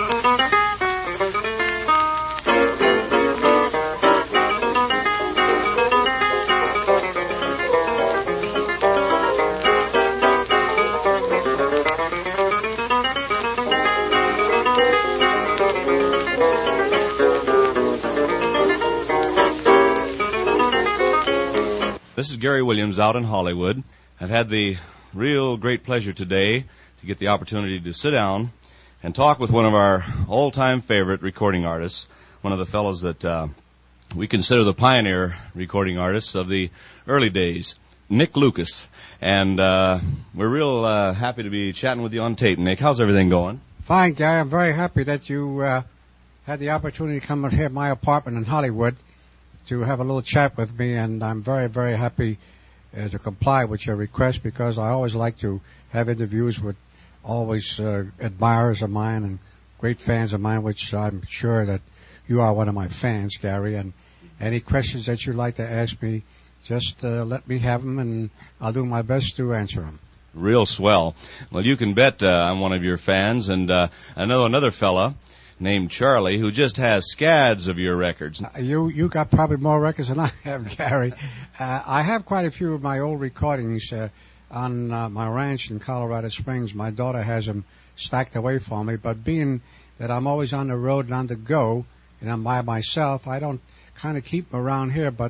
This is Gary Williams out in Hollywood. I've had the real great pleasure today to get the opportunity to sit down and talk with one of our all-time favorite recording artists, one of the fellows that we consider the pioneer recording artists of the early days, Nick Lucas. And we're real happy to be chatting with you on tape. Nick, how's everything going? Fine, Gary. I'm very happy that you had the opportunity to come out here at my apartment in Hollywood to have a little chat with me, and I'm very, very happy to comply with your request, because I always like to have interviews with always admirers of mine and great fans of mine, which I'm sure that you are one of my fans, Gary. And any questions that you'd like to ask me, just let me have them, and I'll do my best to answer them. Real swell. Well, you can bet I'm one of your fans, and I know another fella named Charlie, who just has scads of your records. You got probably more records than I have, Gary. I have quite a few of my old recordings on my ranch in Colorado Springs. My daughter has them stacked away for me, but being that I'm always on the road and on the go, and I'm by myself, I don't kind of keep them around here, but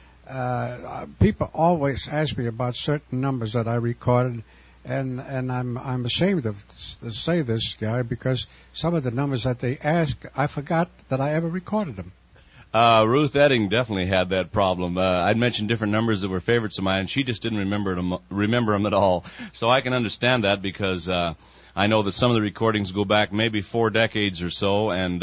people always ask me about certain numbers that I recorded, and I'm ashamed to say this, Gary, because some of the numbers that they ask, I forgot that I ever recorded them. Ruth Edding definitely had that problem. I'd mentioned different numbers that were favorites of mine, and she just didn't remember them at all. So I can understand that, because I know that some of the recordings go back maybe 4 decades or so, and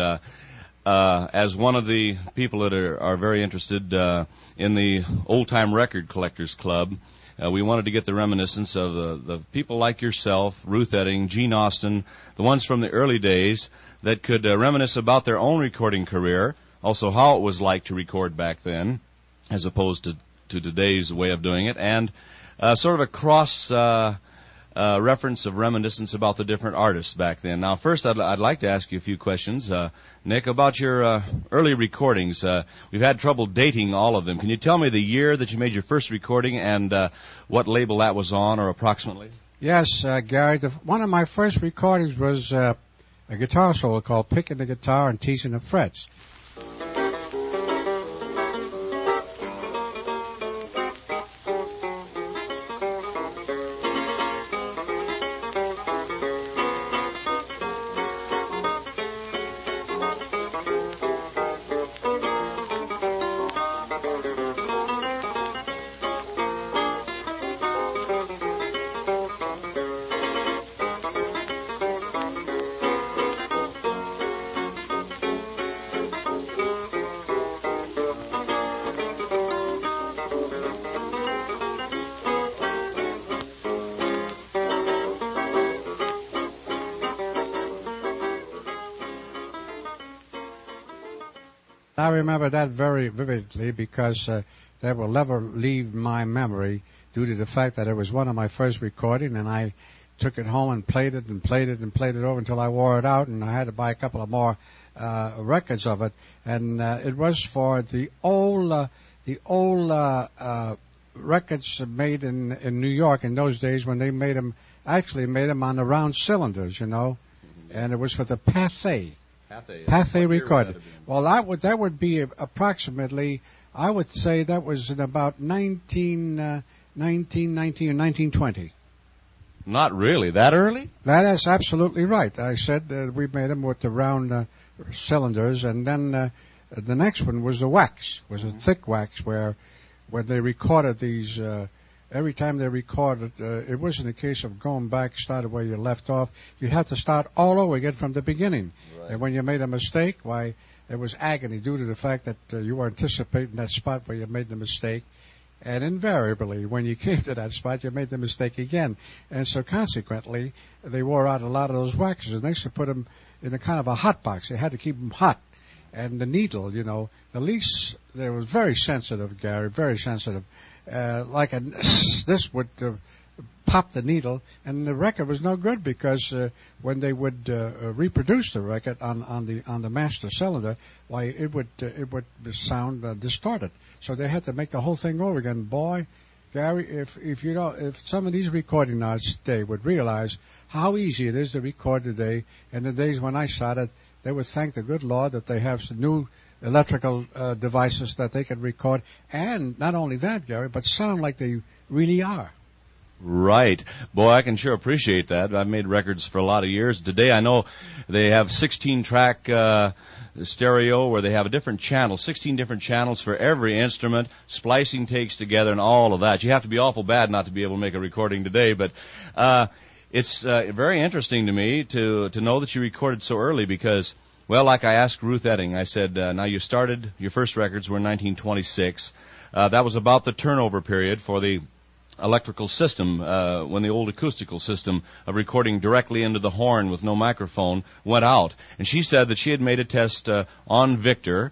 as one of the people that are very interested in the old-time record collectors club, we wanted to get the reminiscence of the people like yourself, Ruth Edding, Gene Austin, the ones from the early days that could reminisce about their own recording career, also how it was like to record back then, as opposed to today's way of doing it, and sort of a cross reference of reminiscence about the different artists back then. Now, first, I'd like to ask you a few questions, Nick, about your early recordings. We've had trouble dating all of them. Can you tell me the year that you made your first recording and what label that was on, or approximately? Yes, Gary. One of my first recordings was a guitar solo called "Picking the Guitar and Teasing the Frets." I remember that very vividly, because that will never leave my memory, due to the fact that it was one of my first recordings, and I took it home and played it over until I wore it out, and I had to buy a couple of more records of it. And it was for the old records made in New York in those days, when they made them on the round cylinders, you know, and it was for the Pathé. Pathé recorded. Well, that would be approximately, I would say that was in about 1919 or 1920. Not really. That early? That is absolutely right. I said we made them with the round cylinders, and then the next one was the wax. Was a thick wax where they recorded these. Every time they recorded, it wasn't a case of going back, started where you left off. You had to start all over again from the beginning. Right. And when you made a mistake, why, it was agony, due to the fact that you were anticipating that spot where you made the mistake. And invariably, when you came to that spot, you made the mistake again. And so consequently, they wore out a lot of those waxes, and they used to put them in a kind of a hot box. They had to keep them hot. And the needle, you know, the least, they was very sensitive, Gary, very sensitive. This would pop the needle, and the record was no good because when they would reproduce the record on the master cylinder, why it would sound distorted. So they had to make the whole thing over again. Boy, Gary, if some of these recording artists today would realize how easy it is to record today, in the days when I started, they would thank the good Lord that they have some new electrical devices that they can record, and not only that, Gary, but sound like they really are. Right. Boy, I can sure appreciate that. I've made records for a lot of years. Today I know they have 16-track stereo where they have a different channel, 16 different channels for every instrument, splicing takes together and all of that. You have to be awful bad not to be able to make a recording today, but it's very interesting to me to know that you recorded so early because, well, like I asked Ruth Etting, I said, now you started, your first records were in 1926. That was about the turnover period for the electrical system, when the old acoustical system of recording directly into the horn with no microphone went out. And she said that she had made a test on Victor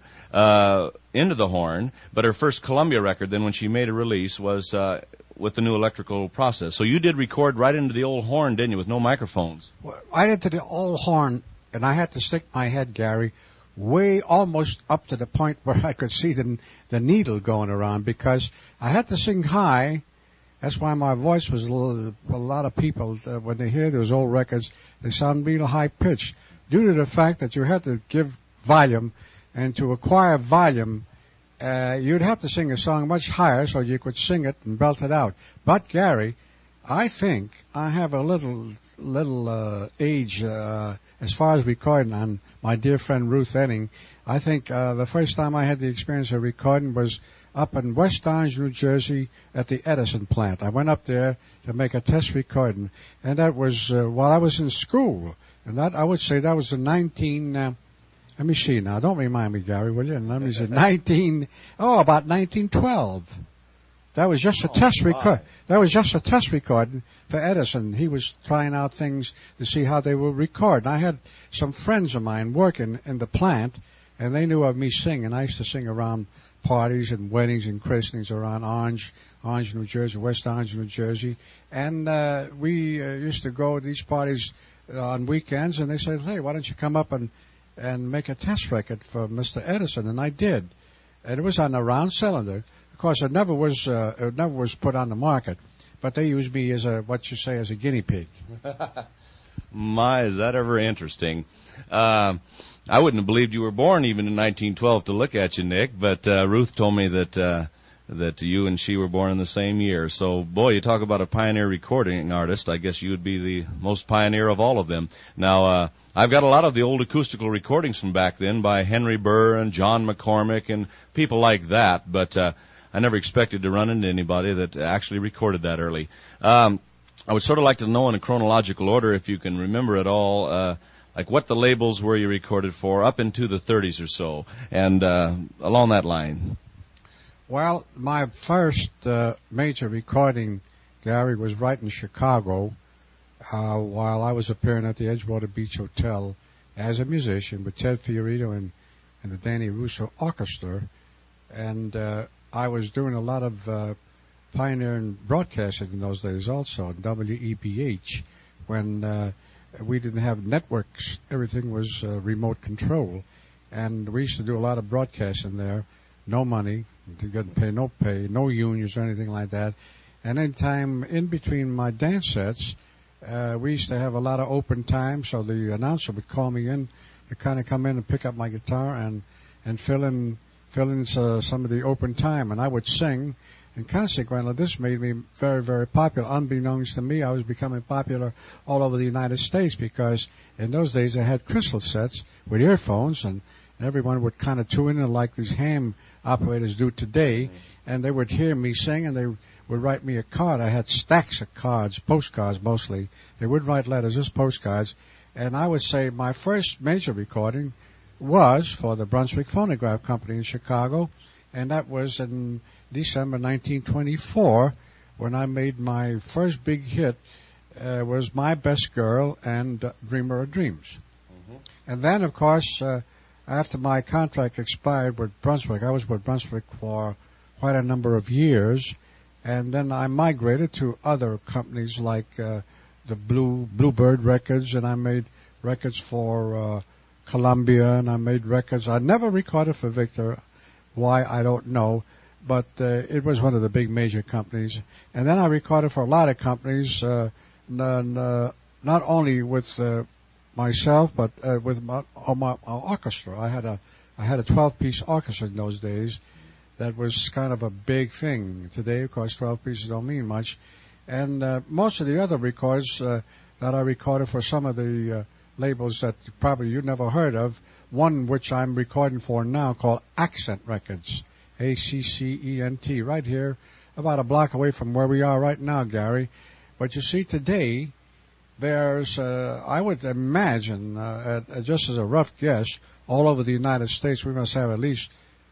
into the horn, but her first Columbia record then when she made a release was with the new electrical process. So you did record right into the old horn, didn't you, with no microphones? Well, right into the old horn, and I had to stick my head, Gary, way almost up to the point where I could see the needle going around because I had to sing high. That's why my voice was a lot of people, when they hear those old records, they sound real high-pitched due to the fact that you had to give volume, and to acquire volume, you'd have to sing a song much higher so you could sing it and belt it out. But, Gary, I think I have a little age as far as recording on my dear friend Ruth Etting. I think the first time I had the experience of recording was up in West Orange, New Jersey, at the Edison plant. I went up there to make a test recording, and that was while I was in school. And that I would say that was in let me see now. Don't remind me, Gary, will you? Let me see. About 1912. That was just a test record. That was just a test recording for Edison. He was trying out things to see how they would record. And I had some friends of mine working in the plant, and they knew of me singing. I used to sing around parties and weddings and christenings around Orange, New Jersey, West Orange, New Jersey. And we used to go to these parties on weekends, and they said, hey, why don't you come up and make a test record for Mr. Edison? And I did. And it was on a round cylinder. Of course, it never was put on the market, but they used me as a guinea pig. My, is that ever interesting. I wouldn't have believed you were born even in 1912 to look at you, Nick, but Ruth told me that you and she were born in the same year. So, boy, you talk about a pioneer recording artist. I guess you would be the most pioneer of all of them. Now, I've got a lot of the old acoustical recordings from back then by Henry Burr and John McCormick and people like that, but I never expected to run into anybody that actually recorded that early. I would sort of like to know in a chronological order, if you can remember at all, like what the labels were you recorded for up into the 30s or so, and along that line. Well, my first major recording, Gary, was right in Chicago while I was appearing at the Edgewater Beach Hotel as a musician with Ted Fiorito and the Danny Russo Orchestra. And I was doing a lot of pioneering broadcasting in those days also, on WEBH, when we didn't have networks. Everything was remote control. And we used to do a lot of broadcasting there. No money, you couldn't pay, no unions or anything like that. And anytime in between my dance sets, we used to have a lot of open time, so the announcer would call me in to kind of come in and pick up my guitar and fill in some of the open time, and I would sing. And consequently, this made me very, very popular. Unbeknownst to me, I was becoming popular all over the United States because in those days I had crystal sets with earphones, and everyone would kind of tune in like these ham operators do today, and they would hear me sing, and they would write me a card. I had stacks of cards, postcards mostly. They wouldn't write letters, just postcards. And I would say my first major recording was for the Brunswick Phonograph Company in Chicago, and that was in December 1924 when I made my first big hit, was My Best Girl and Dreamer of Dreams. Mm-hmm. And then, of course, after my contract expired with Brunswick, I was with Brunswick for quite a number of years, And then I migrated to other companies like the Bluebird Records, and I made records for Columbia, and I made records. I never recorded for Victor. Why, I don't know. But it was one of the big major companies. And then I recorded for a lot of companies, not only with myself, but with my orchestra. I had a 12-piece orchestra in those days. That was kind of a big thing. Today, of course, 12 pieces don't mean much. And most of the other records that I recorded for some of the labels that probably you never heard of, one which I'm recording for now called Accent Records, Accent, right here, about a block away from where we are right now, Gary. But you see, today, there's, I would imagine, just as a rough guess, all over the United States, we must have at least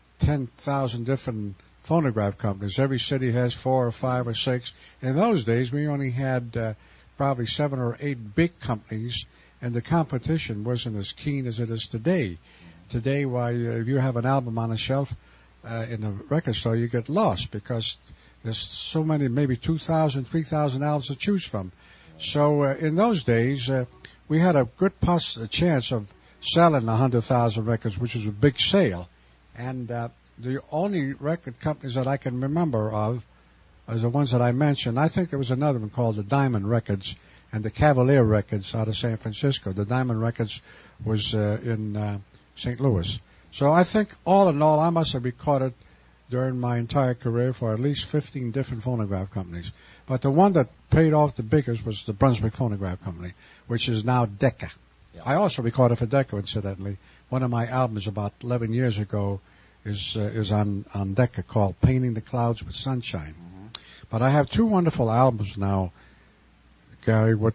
10,000 different phonograph companies. Every city has 4 or 5 or 6. In those days, we only had probably 7 or 8 big companies, and the competition wasn't as keen as it is today. Today, if you have an album on a shelf in a record store, you get lost because there's so many, maybe 2,000, 3,000 albums to choose from. So in those days, we had a good chance of selling 100,000 records, which was a big sale. And the only record companies that I can remember of are the ones that I mentioned. I think there was another one called the Diamond Records and the Cavalier Records out of San Francisco. The Diamond Records was in St. Louis. So I think all in all, I must have recorded during my entire career for at least 15 different phonograph companies. But the one that paid off the biggest was the Brunswick Phonograph Company, which is now Decca. Yeah. I also recorded for Decca, incidentally. One of my albums about 11 years ago is on Decca called Painting the Clouds with Sunshine. Mm-hmm. But I have 2 wonderful albums now, Gary, with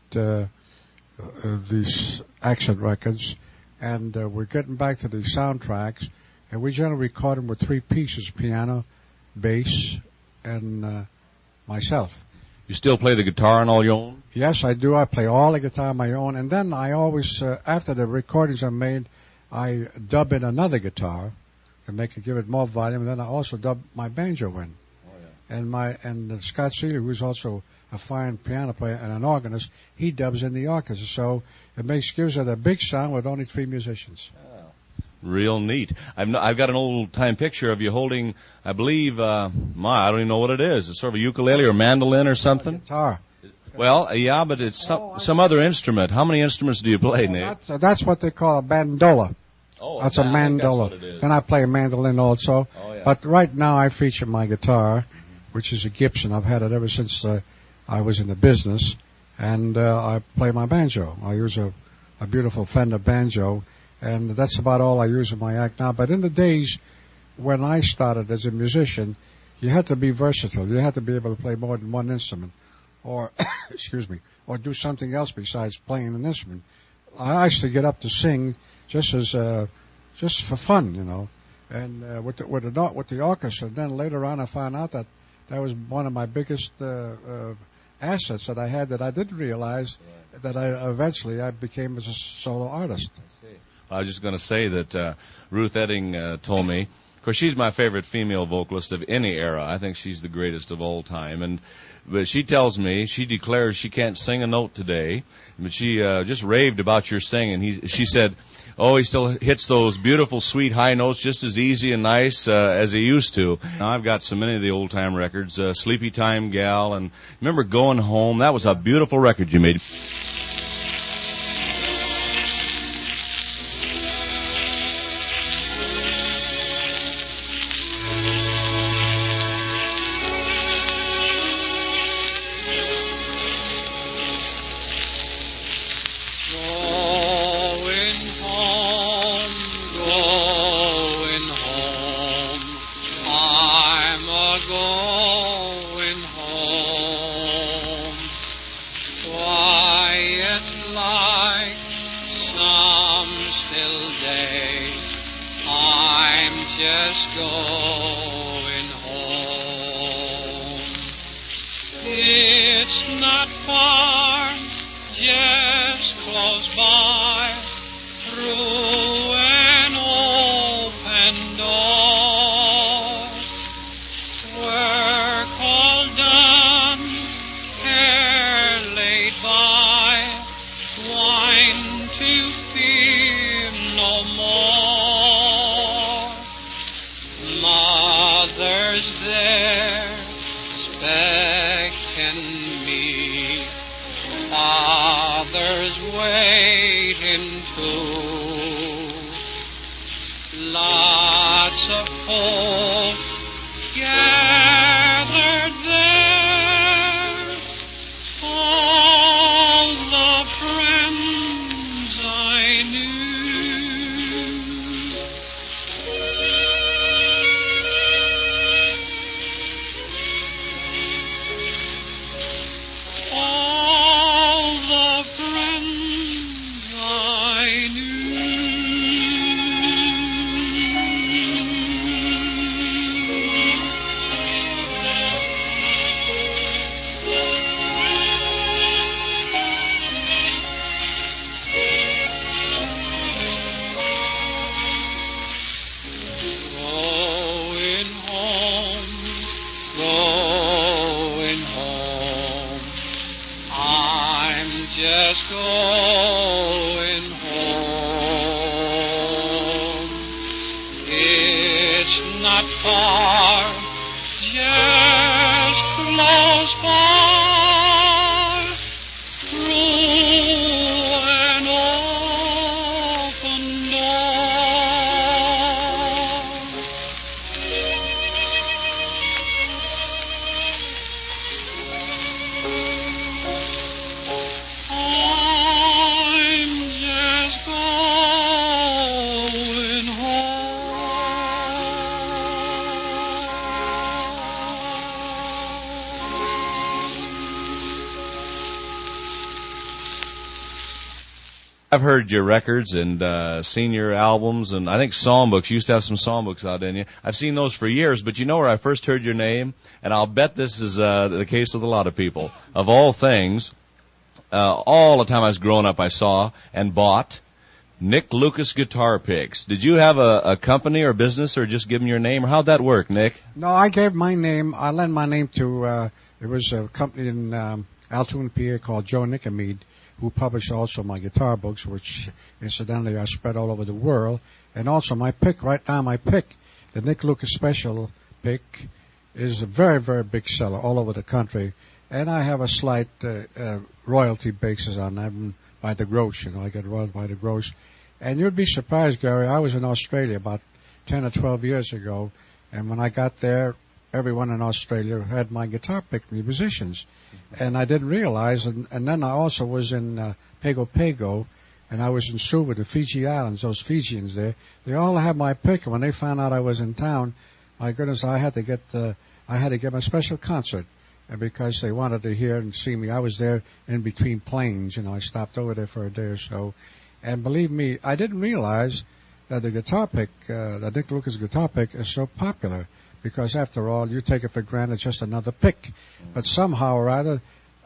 these Accent Records. And we're getting back to the soundtracks. And we generally record them with 3 pieces, piano, bass, and myself. You still play the guitar on all your own? Yes, I do. I play all the guitar on my own. And then I always, after the recordings are made, I dub in another guitar to give it more volume. And then I also dub my banjo in. Oh, yeah. And Scott Seeley, who's also a fine piano player and an organist, he dubs in the orchestra. So it gives it a big sound with only 3 musicians. Real neat. I've got an old time picture of you holding, I believe, I don't even know what it is. It's sort of a ukulele or mandolin or something. Guitar. Well, yeah, but it's some other instrument. How many instruments do you play, Nate? That's what they call a bandola. Oh, that's a mandola. That's what it is. Then I play a mandolin also. Oh, yeah. But right now I feature my guitar, which is a Gibson. I've had it ever since I was in the business, and I play my banjo. I use a beautiful Fender banjo. And that's about all I use in my act now. But in the days when I started as a musician, you had to be versatile. You had to be able to play more than one instrument, or or do something else besides playing an instrument. I used to get up to sing just for fun, you know, and with the orchestra. Then later on, I found out that was one of my biggest assets that I had that I didn't realize that eventually I became as a solo artist. I see. I was just going to say that Ruth Etting told me, of course, she's my favorite female vocalist of any era. I think she's the greatest of all time. But she tells me, she declares she can't sing a note today, but she just raved about your singing. She said, he still hits those beautiful, sweet high notes just as easy and nice as he used to. Now, I've got so many of the old-time records, Sleepy Time Gal, and remember Going Home? That was a beautiful record you made. We're called down Lots of folk gathered there, all the friends I knew. All the friends I knew. Going home, I'm just going home. It's not far, just close by, through an open door. I'm just going I've heard your records and seen your albums, and I think songbooks. You used to have some songbooks out, didn't you? I've seen those for years, but you know where I first heard your name? And I'll bet this is the case with a lot of people. Of all things, all the time I was growing up, I saw and bought Nick Lucas guitar picks. Did you have a company or business, or just give them your name, or how'd that work, Nick? No, I gave my name. I lent my name to. It was a company in Altoona, PA called Joe Nicomede, who published also my guitar books, which incidentally I spread all over the world. And also my pick, right now my pick, the Nick Lucas Special pick, is a very, very big seller all over the country. And I have a slight royalty basis on them by the gross, I get royalty by the gross. And you'd be surprised, Gary, I was in Australia about 10 or 12 years ago, and when I got there, everyone in Australia had my guitar pick, the musicians. And I didn't realize, and then I also was in Pago Pago, and I was in Suva, the Fiji Islands, those Fijians there. They all had my pick, and when they found out I was in town, my goodness, I had to get my special concert, because they wanted to hear and see me. I was there in between planes, I stopped over there for a day or so. And believe me, I didn't realize that the guitar pick, the Nick Lucas guitar pick, is so popular. Because after all, you take it for granted, just another pick. But somehow or other,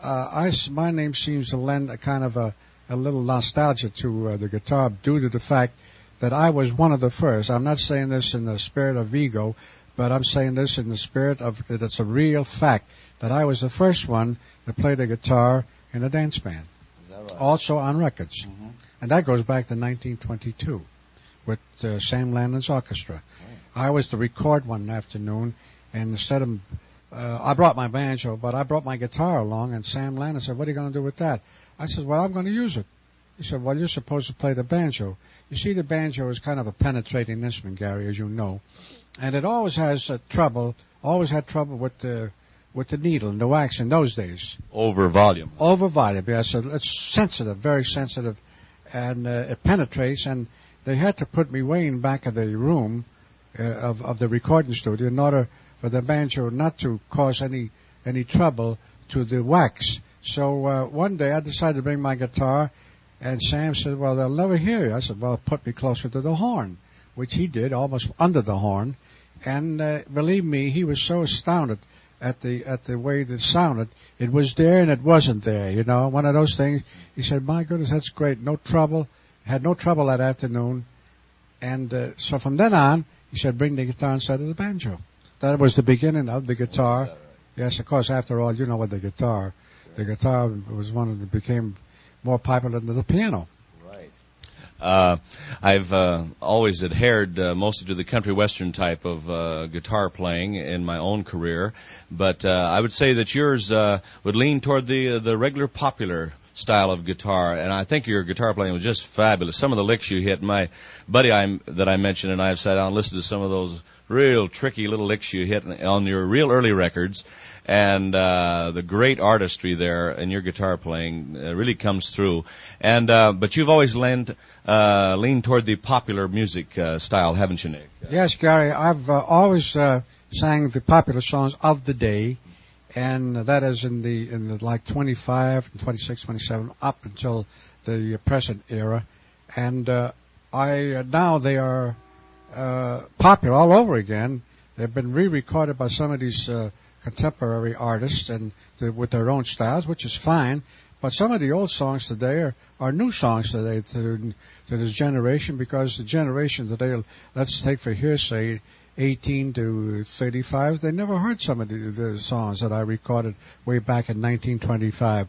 my name seems to lend a kind of a little nostalgia to the guitar due to the fact that I was one of the first. I'm not saying this in the spirit of ego, but I'm saying this in the spirit of that it's a real fact that I was the first one to play the guitar in a dance band. Is that right? Also on records. Mm-hmm. And that goes back to 1922 with Sam Landon's orchestra. I was to record one afternoon, and instead of, I brought my banjo, but I brought my guitar along, and Sam Landon said, "What are you going to do with that?" I said, "Well, I'm going to use it." He said, "Well, you're supposed to play the banjo." You see, the banjo is kind of a penetrating instrument, Gary, as you know, and it always has had trouble with the needle and the wax in those days. Over volume. Over volume, yes. It's sensitive, very sensitive, and it penetrates, and they had to put me way in back of the room of the recording studio in order for the banjo not to cause any trouble to the wax. So one day I decided to bring my guitar, and Sam said, "Well, they'll never hear you." I said, "Well, put me closer to the horn," which he did, almost under the horn. And believe me, he was so astounded at the way it sounded. It was there and it wasn't there, one of those things. He said, "My goodness, that's great. No trouble." Had no trouble that afternoon. And so from then on, he said, "Bring the guitar instead of the banjo." That was the beginning of the guitar. Right? Yes, of course, after all, with the guitar. Sure. The guitar was one that became more popular than the piano. Right. I've always adhered mostly to the country western type of guitar playing in my own career, but I would say that yours would lean toward the regular popular style of guitar, and I think your guitar playing was just fabulous. Some of the licks you hit, my buddy that I mentioned and I have sat down and listened to some of those real tricky little licks you hit on your real early records, and the great artistry there in your guitar playing really comes through. And but you've always leaned toward the popular music style, haven't you, Nick? Yes, Gary. I've always sang the popular songs of the day, and that is in the like 25, 26, 27, up until the present era. And now they are popular all over again. They've been re-recorded by some of these contemporary artists and with their own styles, which is fine. But some of the old songs today are new songs today to this generation, because the generation today, let's take for hearsay, 18 to 35, they never heard some of the songs that I recorded way back in 1925.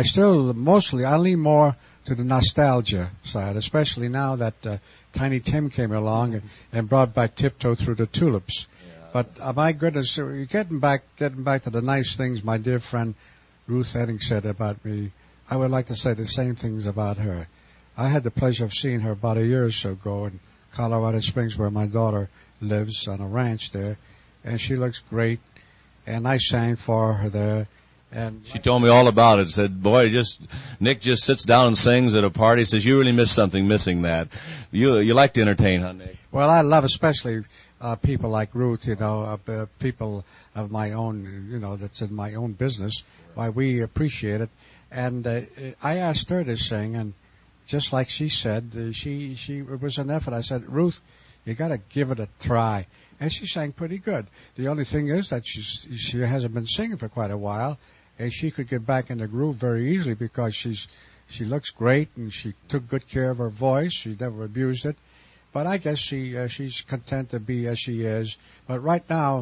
I lean more to the nostalgia side, especially now that Tiny Tim came along and brought back Tiptoe Through the Tulips. But my goodness, getting back to the nice things my dear friend Ruth Etting said about me, I would like to say the same things about her. I had the pleasure of seeing her about a year or so ago in Colorado Springs, where my daughter lives on a ranch there, and she looks great. And I sang for her there. And she told me all about it. Said, "Boy, Nick just sits down and sings at a party." Says, "You really miss something missing that. You like to entertain, huh, Nick?" Well, I love especially people like Ruth, people of my own, that's in my own business. Why, we appreciate it. And I asked her to sing, and just like she said, it was an effort. I said, "Ruth, you got to give it a try." And she sang pretty good. The only thing is that she hasn't been singing for quite a while, and she could get back in the groove very easily because she looks great and she took good care of her voice. She never abused it. But I guess she's content to be as she is. But right now,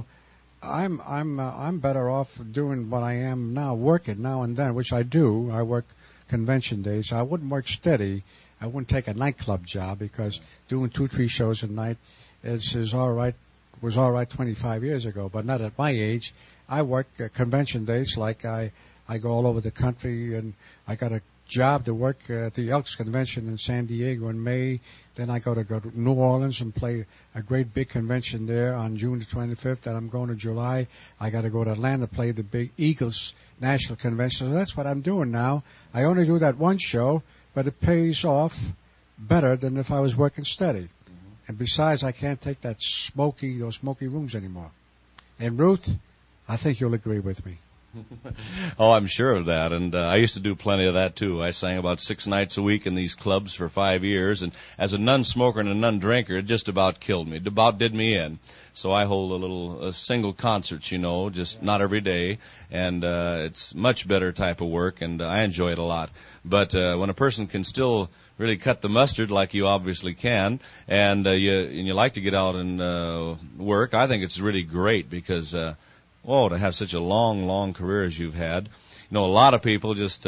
I'm better off doing what I am now, working now and then, which I do. I work convention days. I wouldn't work steady. I wouldn't take a nightclub job, because doing 2-3 shows a night was all right 25 years ago, but not at my age. I work convention days, like I go all over the country, and I got a job to work at the Elks Convention in San Diego in May. Then I go to New Orleans and play a great big convention there on June the 25th, and I'm going to July. I got to go to Atlanta to play the big Eagles National Convention. So that's what I'm doing now. I only do that one show, but it pays off better than if I was working steady. And besides, I can't take those smoky rooms anymore. And Ruth, I think you'll agree with me. Oh, I'm sure of that. And I used to do plenty of that, too. I sang about 6 nights a week in these clubs for 5 years. And as a non-smoker and a non-drinker, it just about killed me. It about did me in. So I hold a single concerts, just not every day. And it's much better type of work, and I enjoy it a lot. But when a person can still really cut the mustard like you obviously can, and you like to get out and work, I think it's really great, because to have such a long career as you've had. A lot of people just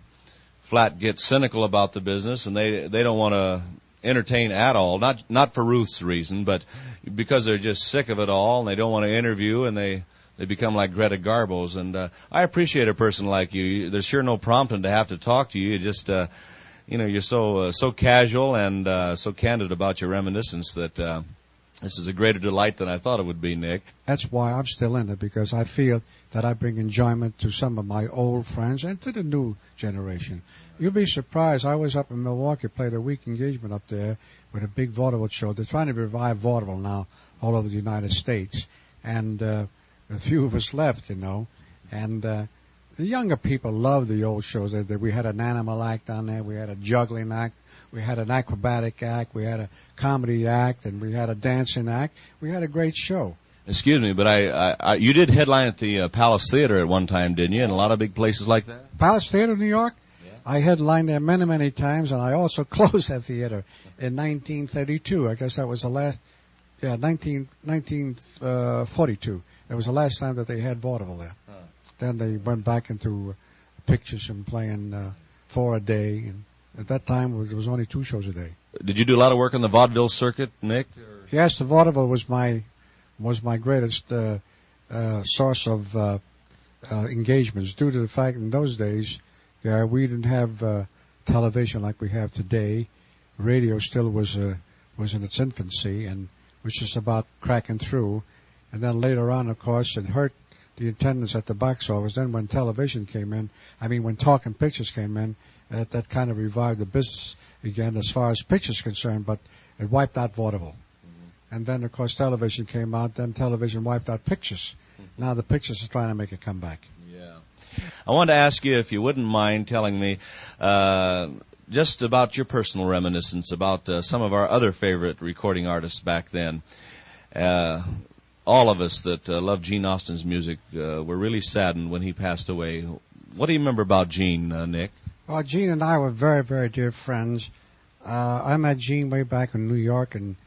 flat get cynical about the business, and they don't want to entertain at all. Not for Ruth's reason, but because they're just sick of it all, and they don't want to interview, and they become like Greta Garbo's. And I appreciate a person like you. There's sure no prompting to have to talk to you. You just you're so casual and so candid about your reminiscence that this is a greater delight than I thought it would be, Nick. That's why I'm still in it, because I feel that I bring enjoyment to some of my old friends and to the new generation. You'll be surprised. I was up in Milwaukee, played a week engagement up there with a big vaudeville show. They're trying to revive vaudeville now all over the United States. And a few of us left, And the younger people love the old shows. We had an animal act on there. We had a juggling act. We had an acrobatic act. We had a comedy act, and we had a dancing act. We had a great show. Excuse me, but you did headline at the Palace Theater at one time, didn't you? And a lot of big places like that. Palace Theater, New York. Yeah. I headlined there many times, and I also closed that theater in 1932. I guess that was the last. Yeah, 1942. That was the last time that they had vaudeville there. Huh. Then they went back into pictures and playing 4 a day, and at that time there was only 2 shows a day. Did you do a lot of work on the vaudeville circuit, Nick? Yes, the vaudeville was my greatest source of engagements, due to the fact in those days Yeah, we didn't have television like we have today. Radio still was in its infancy and was just about cracking through. And then later on, of course, it hurt the attendance at the box office. Then when television came in, when talking pictures came in, that kind of revived the business again as far as pictures concerned, but it wiped out vaudeville. Mm-hmm. And then, of course, television came out. Then television wiped out pictures. Mm-hmm. Now the pictures are trying to make a comeback. Yeah. I wanted to ask you if you wouldn't mind telling me just about your personal reminiscence about some of our other favorite recording artists back then. All of us that loved Gene Austin's music were really saddened when he passed away. What do you remember about Gene, Nick? Well, Gene and I were very, very dear friends. I met Gene way back in New York in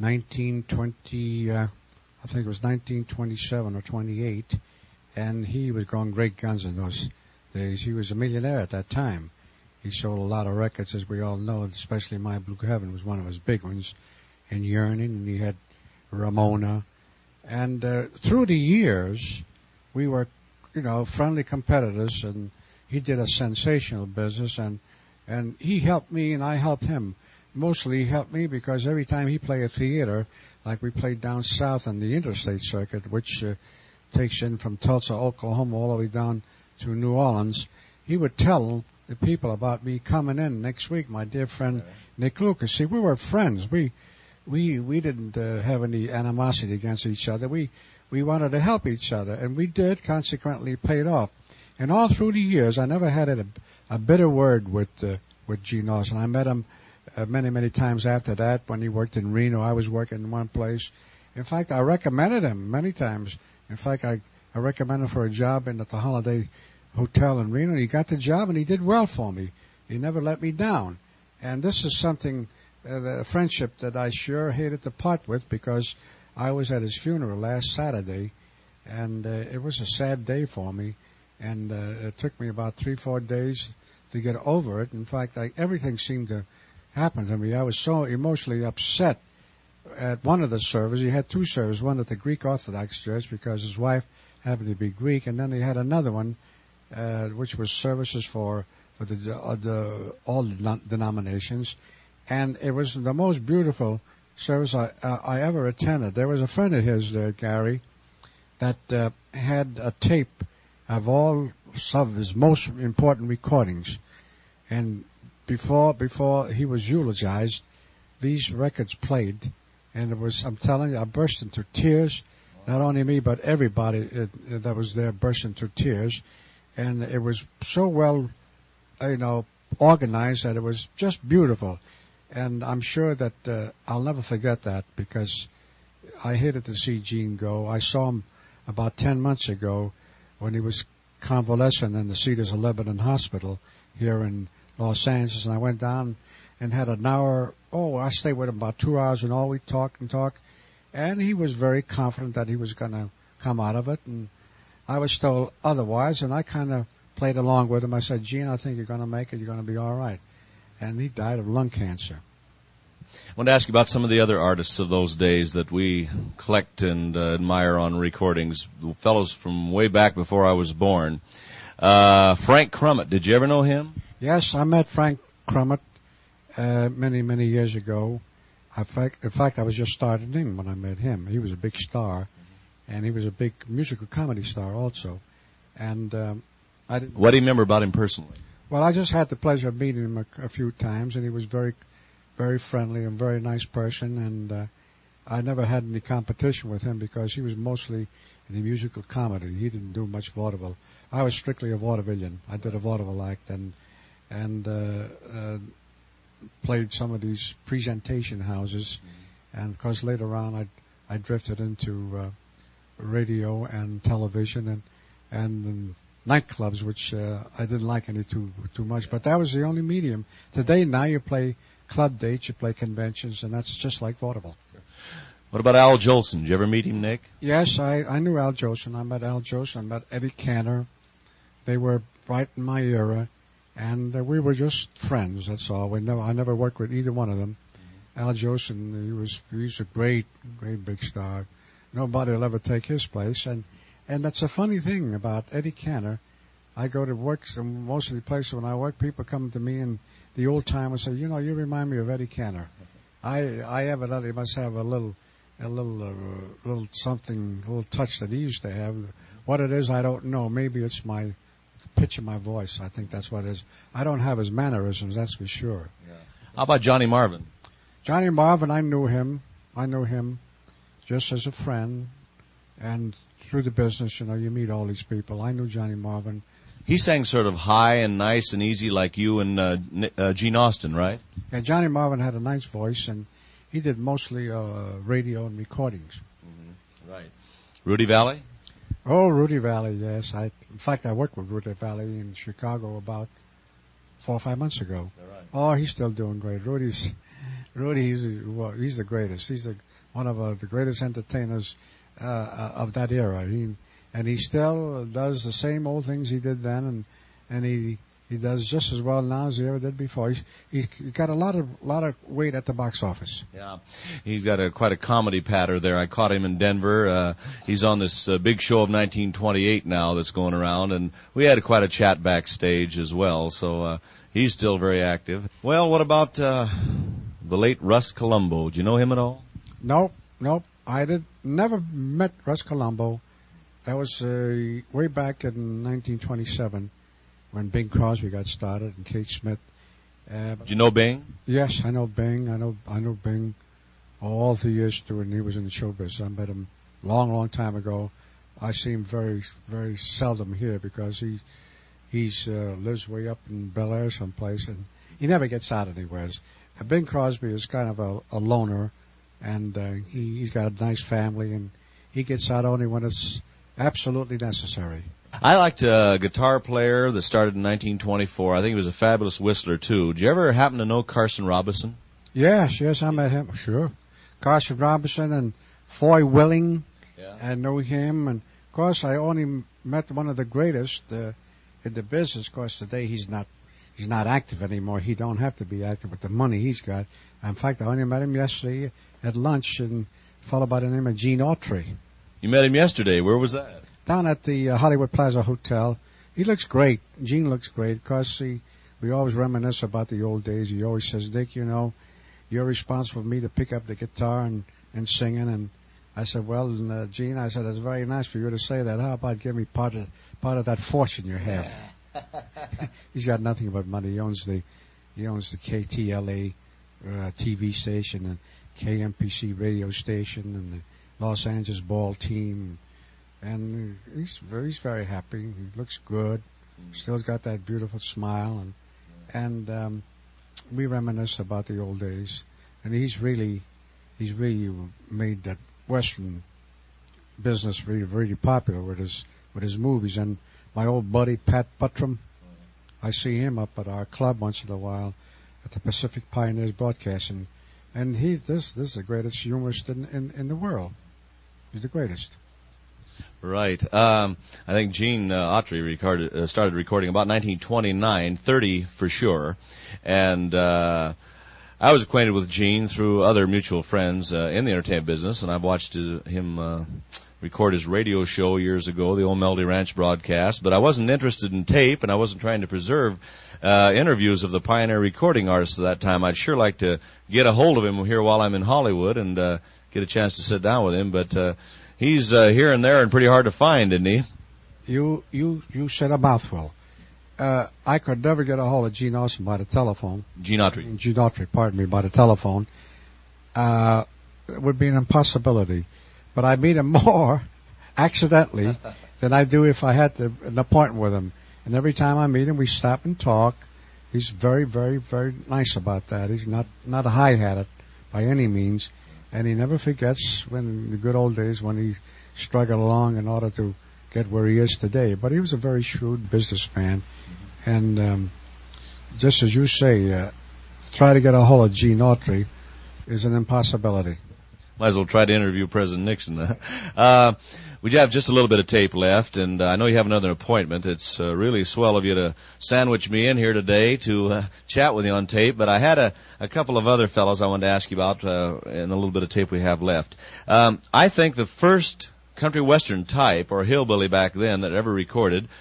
1920, I think it was 1927 or 28, and he was going great guns in those days. He was a millionaire at that time. He sold a lot of records, as we all know, especially My Blue Heaven was one of his big ones, and Yearning, and he had Ramona. And through the years, we were, friendly competitors, and he did a sensational business, and he helped me and I helped him. Mostly he helped me because every time he played a theater, like we played down south on the interstate circuit, which takes in from Tulsa, Oklahoma, all the way down to New Orleans, he would tell the people about me coming in next week, my dear friend Nick Lucas. See, we were friends. We didn't have any animosity against each other. We wanted to help each other, and we did. Consequently, paid off. And all through the years, I never had a bitter word with Gene Austin. I met him many, many times after that when he worked in Reno. I was working in one place. In fact, I recommended him many times. In fact, I recommended him for a job at the Holiday Hotel in Reno. He got the job, and he did well for me. He never let me down. And this is something, the friendship that I sure hated to part with, because I was at his funeral last Saturday, and it was a sad day for me. And it took me about 3-4 days to get over it. In fact, everything seemed to happen to me. I was so emotionally upset at one of the services. He had two services, one at the Greek Orthodox Church because his wife happened to be Greek, and then he had another one which was services for all denominations. And it was the most beautiful service I ever attended. There was a friend of his, Gary, that had a tape of all of his most important recordings. And before he was eulogized, these records played, and I'm telling you, I burst into tears. Not only me, but everybody that was there burst into tears. And it was so well, organized that it was just beautiful. And I'm sure that I'll never forget that, because I hated to see Gene go. I saw him about 10 months ago when he was convalescent in the Cedars of Lebanon Hospital here in Los Angeles, and I went down and had an hour. I stayed with him about 2 hours, and all we talked, and he was very confident that he was going to come out of it, and I was told otherwise, and I kind of played along with him. I said, Gene, I think you're going to make it. You're going to be all right. And he died of lung cancer. I want to ask you about some of the other artists of those days that we collect and admire on recordings, the fellows from way back before I was born. Frank Crummett, did you ever know him? Yes, I met Frank Crummett many, many years ago. In fact, I was just starting in when I met him. He was a big star, and he was a big musical comedy star also. And what do you remember about him personally? Well, I just had the pleasure of meeting him a few times, and he was very, very friendly and very nice person. And I never had any competition with him because he was mostly in the musical comedy. He didn't do much vaudeville. I was strictly a vaudevillian. I did a vaudeville act and played some of these presentation houses. And of course, later on, I drifted into radio and television and nightclubs, which I didn't like any too much. But that was the only medium. Today, now you play club dates, you play conventions, and that's just like vaudeville. What about Al Jolson? Did you ever meet him, Nick? Yes, I knew Al Jolson. I met Al Jolson. I met Eddie Cantor. They were right in my era, and we were just friends. That's all. I never worked with either one of them. Al Jolson, he was a great, great big star. Nobody will ever take his place. And that's a funny thing about Eddie Cantor. I go to work, so most of the places when I work, people come to me and the old timers say, you remind me of Eddie Cantor. I evidently must have a little something, a little touch that he used to have. What it is, I don't know. Maybe it's my pitch of my voice. I think that's what it is. I don't have his mannerisms, that's for sure. Yeah. How about Johnny Marvin? Johnny Marvin, I knew him just as a friend, and through the business, you meet all these people. I knew Johnny Marvin. He sang sort of high and nice and easy like you and Gene Austin, right? Yeah, Johnny Marvin had a nice voice, and he did mostly radio and recordings. Mm-hmm. Right. Rudy Valley? Oh, Rudy Valley, yes. In fact, I worked with Rudy Valley in Chicago about 4 or 5 months ago. All right. Oh, he's still doing great. Rudy's the greatest. He's one of the greatest entertainers of that era. He still does the same old things he did then, and he does just as well now as he ever did before. He's got a lot of weight at the box office. Yeah, he's got quite a comedy patter there. I caught him in Denver. He's on this big show of 1928 now that's going around, and we had quite a chat backstage as well. So he's still very active. Well, what about the late Russ Columbo? Do you know him at all? Nope. I never met Russ Columbo. That was way back in 1927 when Bing Crosby got started and Kate Smith. Do you know Bing? Yes, I know Bing. I know Bing all the years when he was in the show business. I met him long time ago. I see him very, very seldom here because he lives way up in Bel Air someplace, and he never gets out anywhere. Bing Crosby is kind of a loner, and he's got a nice family, and he gets out only when it's absolutely necessary. I liked a guitar player that started in 1924. I think he was a fabulous whistler, too. Did you ever happen to know Carson Robinson? Yes, I met him, sure. Carson Robinson and Foy Willing. Yeah. I know him, and of course I only met one of the greatest in the business. Of course, today he's not active anymore. He don't have to be active with the money he's got. In fact, I only met him yesterday at lunch, and a fellow by the name of Gene Autry. You met him yesterday. Where was that? Down at the Hollywood Plaza Hotel. He looks great. Gene looks great because we always reminisce about the old days. He always says, Dick, you're responsible for me to pick up the guitar and singing. And I said, well, Gene, I said, it's very nice for you to say that. How about give me part of that fortune you have? He's got nothing but money. He owns the KTLA TV station and KMPC radio station and the Los Angeles ball team, and he's very happy. He looks good. Still's got that beautiful smile, and we reminisce about the old days. And he's really made that Western business really popular with his movies. And my old buddy Pat Buttram, I see him up at our club once in a while at the Pacific Pioneers Broadcasting, and this is the greatest humorist in the world. He's the greatest. Right. I think Gene Autry started recording about 1929, 30 for sure. And I was acquainted with Gene through other mutual friends in the entertainment business, and I've watched him record his radio show years ago, the old Melody Ranch broadcast. But I wasn't interested in tape, and I wasn't trying to preserve interviews of the pioneer recording artists at that time. I'd sure like to get a hold of him here while I'm in Hollywood and get a chance to sit down with him, but he's here and there and pretty hard to find, isn't he? You said a mouthful. I could never get a hold of Gene Austin by the telephone. Gene Autry. Gene Autry, pardon me, by the telephone. It would be an impossibility. But I meet him more accidentally than I do if I had an appointment with him. And every time I meet him, we stop and talk. He's very, very, very nice about that. He's not a high-hatted by any means. And he never forgets when the good old days when he struggled along in order to get where he is today. But he was a very shrewd businessman. And just as you say, try to get a hold of Gene Autry is an impossibility. Might as well try to interview President Nixon. We have just a little bit of tape left, and I know you have another appointment. It's really swell of you to sandwich me in here today to chat with you on tape, but I had a couple of other fellows I wanted to ask you about in a little bit of tape we have left. I think the first country western type, or hillbilly back then, that ever recorded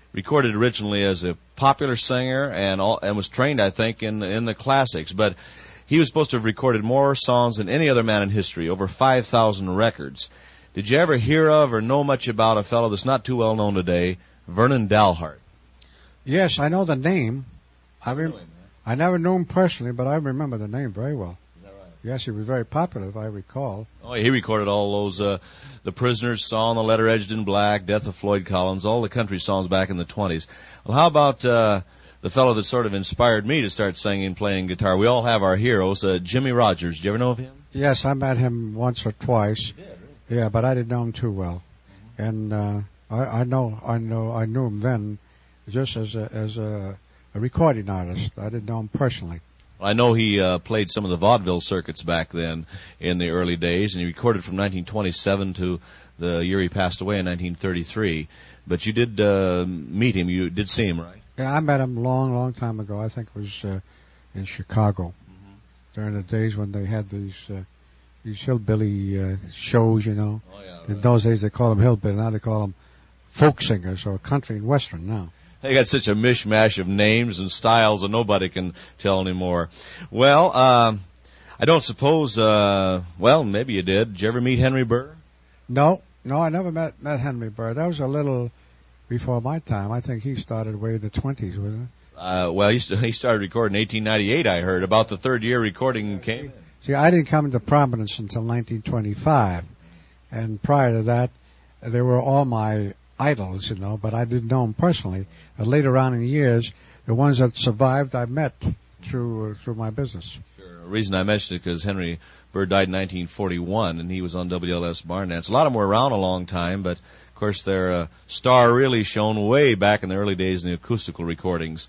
recorded originally as a popular singer and was trained, I think, in the classics. But he was supposed to have recorded more songs than any other man in history, over 5,000 records. Did you ever hear of or know much about a fellow that's not too well known today, Vernon Dalhart? Yes, I know the name. I never knew him personally, but I remember the name very well. Is that right? Yes, he was very popular, if I recall. Oh, he recorded all those, The Prisoner's Song, The Letter Edged in Black, Death of Floyd Collins, all the country songs back in the 20s. Well, how about the fellow that sort of inspired me to start singing and playing guitar? We all have our heroes. Jimmie Rodgers. Did you ever know of him? Yes, I met him once or twice. You did, really? Yeah, but I didn't know him too well. And I knew him then just as a recording artist. I didn't know him personally. I know he played some of the vaudeville circuits back then in the early days, and he recorded from 1927 to the year he passed away in 1933. But you did meet him. You did see him, right? Yeah, I met him long time ago. I think it was in Chicago during the days when they had these hillbilly shows, you know. Oh, yeah, right. In those days they called them hillbilly. Now they call them folk singers or country and western now. They got such a mishmash of names and styles that nobody can tell anymore. Well, I don't suppose, well, maybe you did. Did you ever meet Henry Burr? No, I never met Henry Burr. That was a little before my time. I think he started way in the 20s, wasn't it? Well, he started recording in 1898, I heard. About the third year recording came in. See, I didn't come into prominence until 1925. And prior to that, they were all my idols, you know, but I didn't know them personally. But later on in the years, the ones that survived, I met through my business. Sure. The reason I mentioned it because Henry Burr died in 1941, and he was on WLS Barn Dance. A lot of them were around a long time, but of course their star really shone way back in the early days in the acoustical recordings.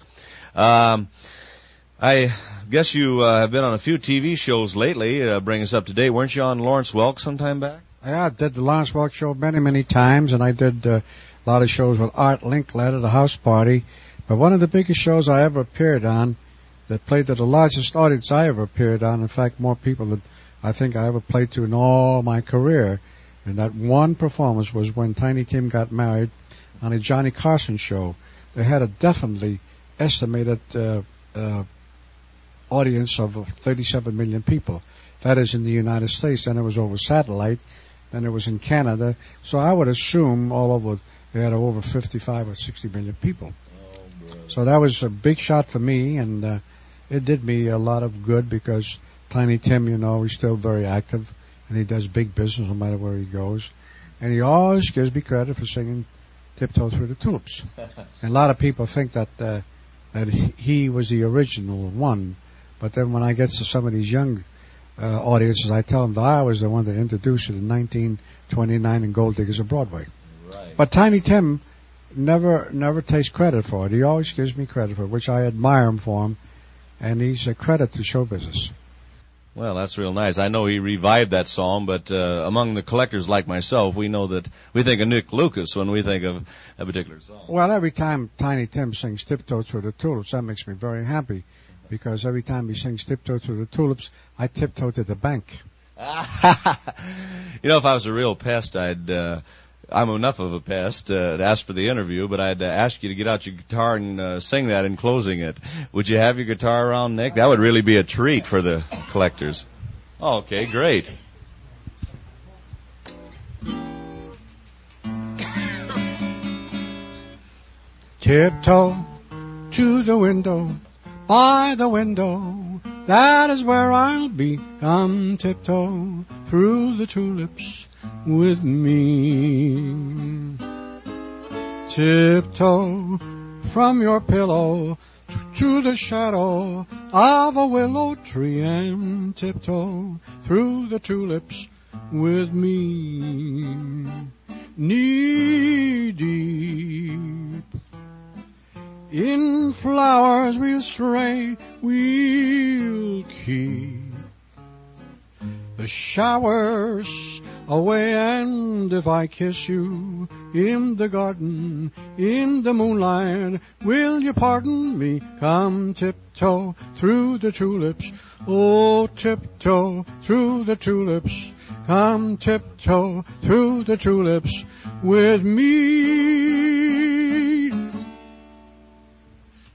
I guess you have been on a few TV shows lately. Bring us up to date. Weren't you on Lawrence Welk sometime back? Yeah, I did the Lawrence Welk show many times, and I did a lot of shows with Art Linkletter at the House Party. But one of the biggest shows I ever appeared on, that played to the largest audience I ever appeared on, in fact, more people than I think I ever played to in all my career, and that one performance was when Tiny Tim got married on a Johnny Carson show. They had a definitely estimated audience of 37 million people. That is in the United States. Then it was over satellite. Then it was in Canada. So I would assume all over they had over 55 or 60 million people. So that was a big shot for me, and it did me a lot of good because Tiny Tim, you know, he's still very active, and he does big business no matter where he goes. And he always gives me credit for singing Tiptoe Through the Tulips. And a lot of people think that he was the original one. But then when I get to some of these young audiences, I tell them that I was the one that introduced it in 1929 in Gold Diggers of Broadway. Right. But Tiny Tim never takes credit for it. He always gives me credit for it, which I admire him for him, and he's a credit to show business. Well, that's real nice. I know he revived that song, but among the collectors like myself, we know that we think of Nick Lucas when we think of a particular song. Well, every time Tiny Tim sings Tiptoe Through the Tulips, that makes me very happy, because every time he sings Tiptoe Through the Tulips, I tiptoe to the bank. You know, if I was a real pest, I'm enough of a pest to ask for the interview, but I'd ask you to get out your guitar and sing that in closing it. Would you have your guitar around, Nick? That would really be a treat for the collectors. Oh, okay, great. Tiptoe to the window, by the window, that is where I'll be. Come tiptoe through the tulips with me. Tiptoe from your pillow to the shadow of a willow tree, and tiptoe through the tulips with me. Knee deep in flowers we'll stray, we'll keep the showers away, and if I kiss you in the garden, in the moonlight, will you pardon me? Come tiptoe through the tulips, oh, tiptoe through the tulips, come tiptoe through the tulips with me.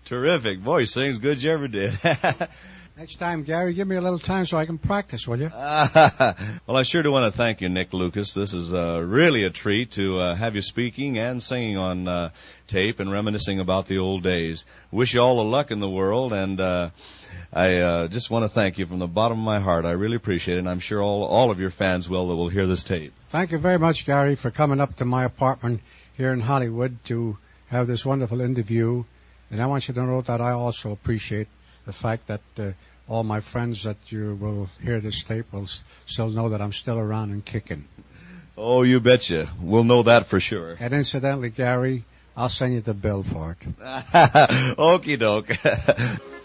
Terrific. Boy, he sings good as you ever did. Next time, Gary, give me a little time so I can practice, will you? Well, I sure do want to thank you, Nick Lucas. This is really a treat to have you speaking and singing on tape and reminiscing about the old days. Wish you all the luck in the world, and I just want to thank you from the bottom of my heart. I really appreciate it, and I'm sure all of your fans will that will hear this tape. Thank you very much, Gary, for coming up to my apartment here in Hollywood to have this wonderful interview. And I want you to know that I also appreciate the fact that all my friends that you will hear this tape will still know that I'm still around and kicking. Oh, you betcha. We'll know that for sure. And incidentally, Gary, I'll send you the bill for it. Okie doke.